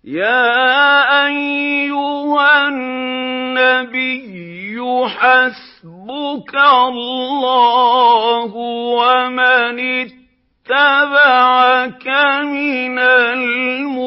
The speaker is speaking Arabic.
يَا أَيُّهَا النَّبِيُّ حَسْبُكَ اللَّهُ وَمَنِ اتَّبَعَكَ مِنَ الْمُؤْمِنِينَ